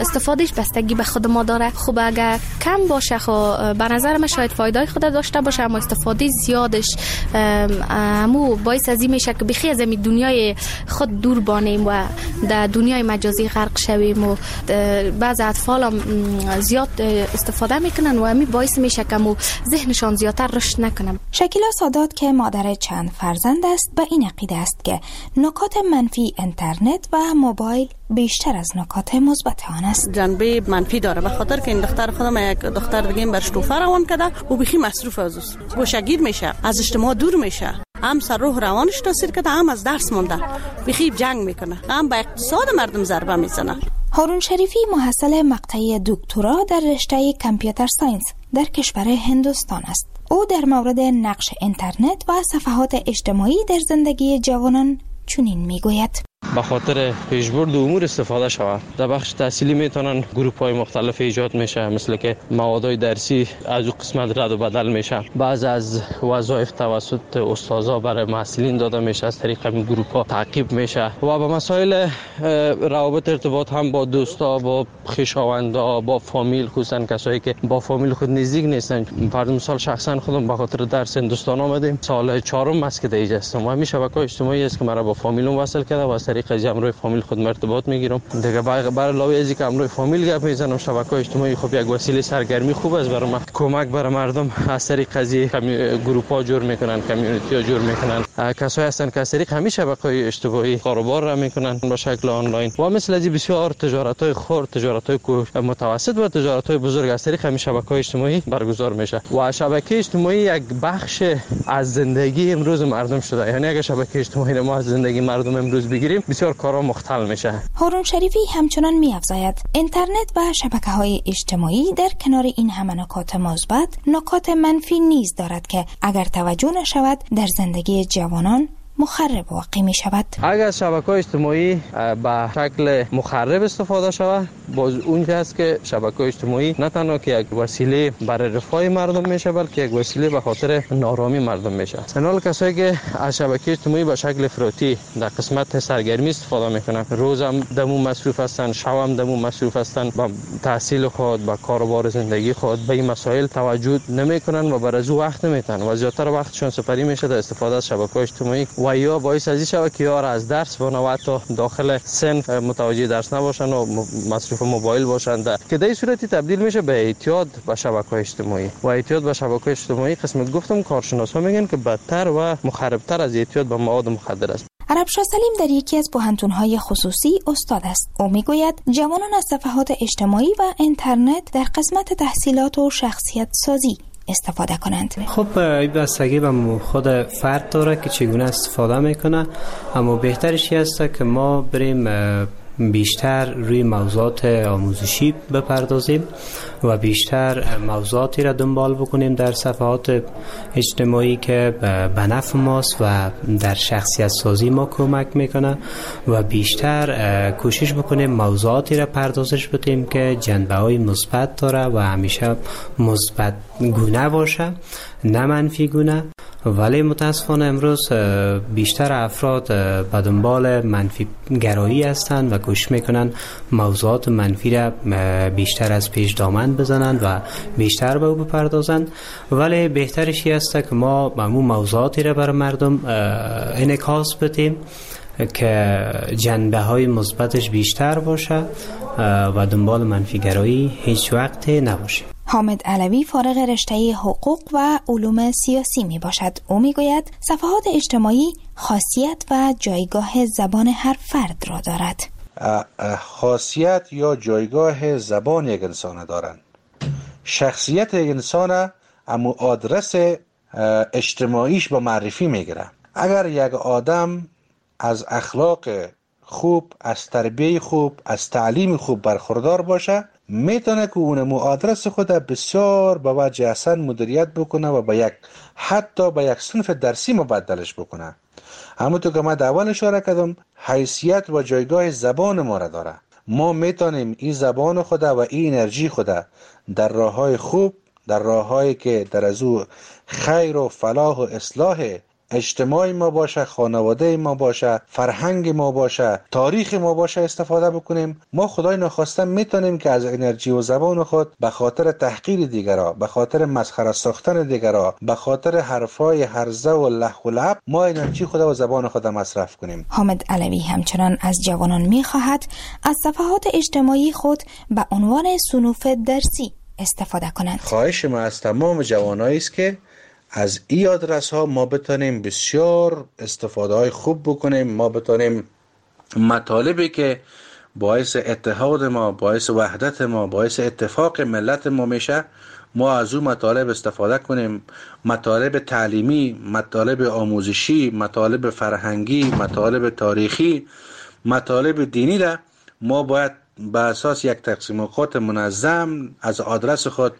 استفادهش بستگی به خود ما داره. خوب اگر کم باشه خو به نظر من شاید فایده خود داشته باشه، اما استفاده زیادش همو باعث از این میشه که بخی از این دنیای خود دور بانیم و در دنیای مجازی غرق شویم و بعض اطفال هم زیاد استفاده میکنن و همین باعث میشه که ذهنشان زیادتر رشد نکنه. شکیلا سادات که مادر چند فرزند است به این عقیده است که نکات منفی اینترنت و موبایل بیشتر از نکات مثبت آن است. جنبه منفی داره، به خاطر که این دختر خودم یک دختر دیگه برش توفه روان کرده و بخی مصروف از است، گوشه‌گیر میشه، از اجتماع دور میشه، هم سر روح روانش تاثیر کرده، هم از درس مونده، بخی جنگ میکنه، هم به اقتصاد مردم ضربه میزنه. هارون شریفی محصل مقطع دکترا در رشته کامپیوتر ساینس در کشور هندوستان است. او در مورد نقش اینترنت و صفحات اجتماعی در زندگی جوانان چنین میگوید: به خاطر پیشبرد امور استفاده شود. در بخش تحصیلی میتونن گروه‌های مختلف ایجاد میشه، مثل که موادهای درسی از اون قسمت رد و بدل میشه، بعض از وظایف توسط استادا برای محصلین داده میشه، از طریق این گروه‌ها تعقیب میشه و به مسائل روابط ارتباط هم با دوستا، با خویشاوندا، با فامیل، خصوصا کسایی که با فامیل خود نزدیک نیستن. فرض مثال شخصا خودم به خاطر درس هندوستان آمدیم، سال 4م است که دیگه هستم و همین شبکه‌های اجتماعی است که مرا با فامیلم وصل کرده و طریق از امروی فامیل خود ارتباط میگیرم. دیگه برای علاوه از اینکه امروی فامیل گپ میزنم، شبکه‌های اجتماعی خب یک وسیله سرگرمی خوب است برای من. کمک برای مردم از طریق از گروه‌ها جور میکنن، کامیونیتی‌ها جور میکنن. کسایی هستن که از طریق همین شبکه‌های اجتماعی کاروبار را میکنن به شکل آنلاین و مثل از بسیار تجارت‌های خرد، تجارت‌های متوسط و تجارت‌های بزرگ از طریق همین شبکه‌های اجتماعی برگزار میشه. و شبکه اجتماعی یک بخش از زندگی امروز مردم شده. یعنی اگه شبکه اجتماعی ما از زندگی مردم امروز بگیریم، بسیار کارا مختل میشه. هارون شریفی همچنان می‌افزاید اینترنت و شبکه‌های اجتماعی در کنار این همه نکات مثبت، نکات منفی نیز دارد که اگر توجه نشود در زندگی جوانان مخرب واقع می شود. اگر شبکه‌های اجتماعی به شکل مخرب استفاده شود، باز اونجا است که شبکه‌های اجتماعی نه تنها که یک وسیله برای رفاه مردم میشه، بلکه یک وسیله به خاطر نارامی مردم میشه. حالا کسایی که از شبکه اجتماعی به شکل افراطی در قسمت سرگرمی استفاده میکنن، روزم دمو مصروف هستن، شبم دمو مصروف هستن، با تحصیل خود، با کاروبار زندگی خود به این مسائل توجه نمیکنن و برای او وقت نمیتن و زیاتر وقتشون سپری میشه در استفاده از شبکه‌های اجتماعی و یا باعث از این شود که یار از درس و تا داخل صنف متوجه درس نباشن و مصروف موبایل باشند، که در این صورتی تبدیل میشه به اعتیاد به شبکه‌های اجتماعی و اعتیاد به شبکه‌های اجتماعی قسمت گفتم کارشناسا میگن که بدتر و مخربتر از اعتیاد به مواد مخدر است. عربشاه سلیم در یکی از پوهنتون‌های خصوصی استاد است. او میگوید جوانان از صفحات اجتماعی و اینترنت در قسمت تحصیلات و شخصیت سازی استفاده کنند. خب این بستگی به خود فرد داره که چگونه استفاده میکنه، اما بهترش است که ما بریم بیشتر روی موضوعات آموزشی بپردازیم و بیشتر موضوعاتی را دنبال بکنیم در صفحات اجتماعی که به نفع ماست و در شخصیت سازی ما کمک میکنه و بیشتر کوشش بکنیم موضوعاتی را پردازش بدیم که جنبه‌های مثبت داره و همیشه مثبت گونه باشه، نه منفی گونه. ولی متاسفانه امروز بیشتر افراد به دنبال منفی گرایی هستند و کوشش میکنن موضوعات منفی را بیشتر از پیش دامن بزنند و بیشتر به او بپردازند. ولی بهترش است که ما همون موضوعاتی را برای مردم انعکاس بدیم که جنبه های مثبتش بیشتر باشه و دنبال منفی گرایی هیچ وقت نباشه. حامد علوی فارغ رشته حقوق و علوم سیاسی می باشد. او می گوید صفحات اجتماعی خاصیت و جایگاه زبان هر فرد را دارد. خاصیت یا جایگاه زبان یک انسان دارند. شخصیت یک انسان اما آدرس اجتماعیش با معرفی میگیره. اگر یک آدم از اخلاق خوب، از تربیه خوب، از تعلیم خوب برخوردار باشه، میتونه که اون آدرس خود بسیار به وجه احسن مدیریت بکنه و حتی به یک صنف درسی مبدلش بکنه. همونطور که من در اول اشاره کردم، حیثیت و جایگاه زبان ما را داره. ما میتونیم این زبان خود و این انرژی خود در راههای خوب، در راههایی که در از او خیر و فلاح و اصلاح اجتماع ما باشه، خانواده ما باشه، فرهنگ ما باشه، تاریخ ما باشه استفاده بکنیم، ما خدای نخواسته میتونیم که از انرژی و زبان خود به خاطر تحقیر دیگرا، به خاطر مسخره ساختن دیگرا، به خاطر حرفای هرزه و لح و لعب ما انرژی خود و زبان خود مصرف کنیم. حامد علوی همچنان از جوانان میخواهد از صفحات اجتماعی خود به عنوان صنوف درسی استفاده کنند. خواهش ما از تمام جوانایی است که از این آدرس ها ما بتونیم بسیار استفاده های خوب بکنیم، ما بتونیم مطالبی که باعث اتحاد ما، باعث وحدت ما، باعث اتفاق ملت ما میشه، ما از اون مطالب استفاده کنیم. مطالب تعلیمی، مطالب آموزشی، مطالب فرهنگی، مطالب تاریخی، مطالب دینی را ما باید به اساس یک تقسیم اوقات منظم از آدرس خود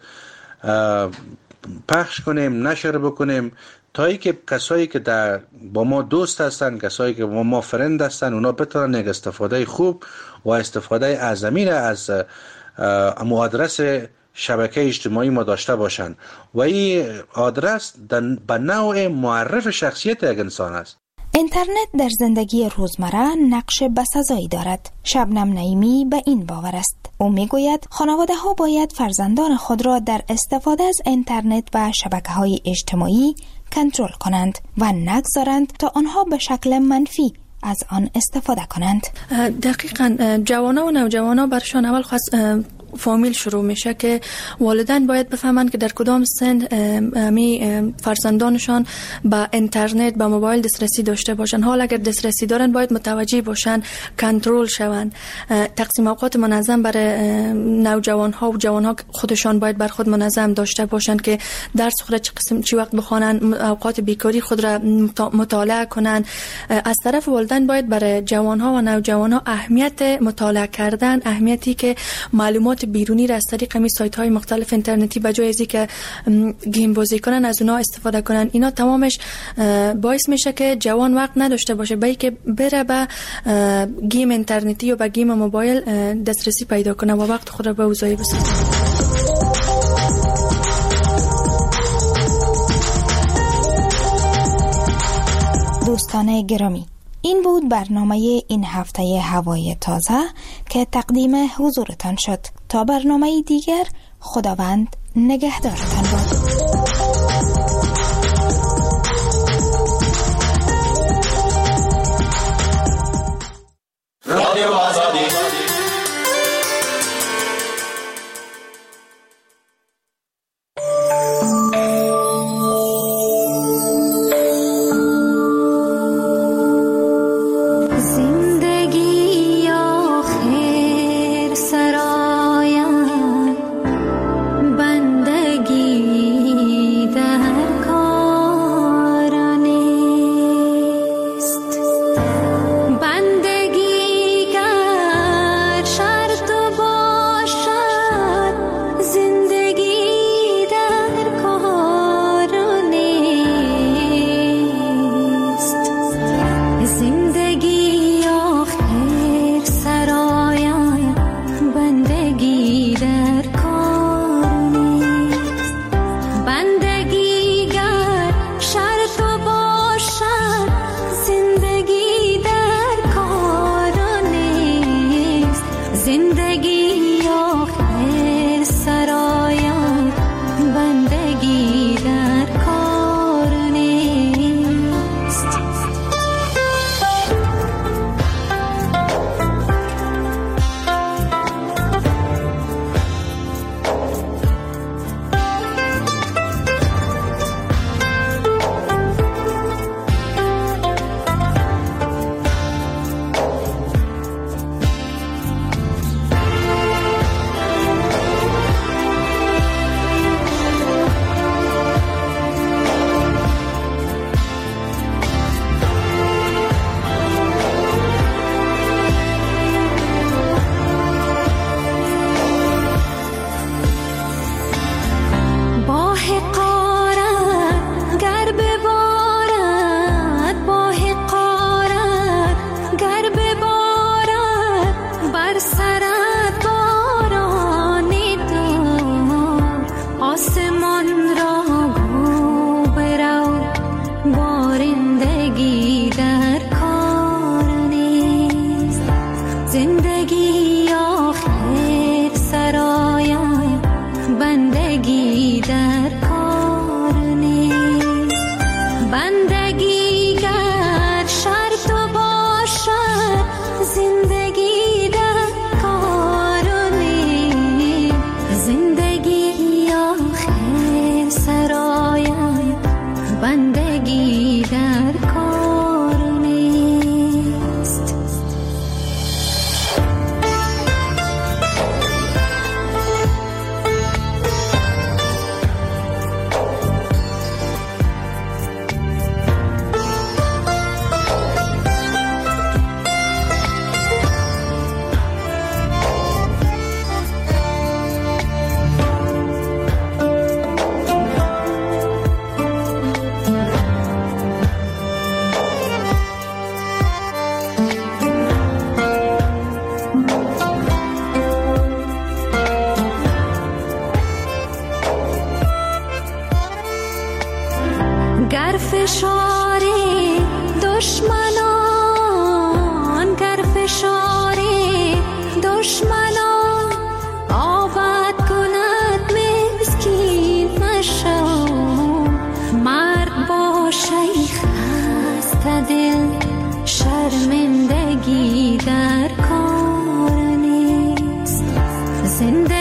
پخش کنیم، نشر بکنیم، تا ای که کسایی که با ما دوست هستن، کسایی که با ما فرند هستن، اونا بتونن یک استفاده خوب و استفاده اعظمی را از آدرس شبکه اجتماعی ما داشته باشن و این آدرس به نوع معرف شخصیت یک انسان است. اینترنت در زندگی روزمره نقش بسزایی دارد. شبنم نعیمی به این باور است. او میگوید خانواده ها باید فرزندان خود را در استفاده از اینترنت و شبکه‌های اجتماعی کنترل کنند و نگذارند تا آنها به شکل منفی از آن استفاده کنند. دقیقاً جوانان و نوجوانان برشان اول فامیل شروع میشه که والدین باید بفهمند که در کدام سن فرزندانشان با اینترنت، با موبایل دسترسی داشته باشند. حالا اگر دسترسی دارن باید متوجه باشن، کنترل شوند. تقسیم اوقات منظم برای نوجوان ها و جوان ها خودشان باید بر خود منظم داشته باشند که درس خود چه وقت بخوانند، اوقات بیکاری خود را مطالعه کنند. از طرف والدین باید برای جوان ها و نوجوان ها اهمیت مطالعه کردن، اهمیتی که معلومات بیرونی را از طریق می سایت های مختلف اینترنتی به جای ازی که گیم بازی کنن از اونا استفاده کنن، اینا تمامش باعث میشه که جوان وقت نداشته باشه به اینکه بره به گیم اینترنتی یا به گیم موبایل دسترسی پیدا کنه و وقت خود را به اوضاعی بسازه. دوستان گرامی، این بود برنامه این هفته هوای تازه که تقدیم حضورتان شد. تا برنامه دیگر، خداوند نگهدارتان باد. رادیو آزادی. بندگی فشار دشمنان، گر فشار دشمنان آباد کند مسکین مشو، مرد باشه خسته دل، شرمندگی در کار نیست. زنده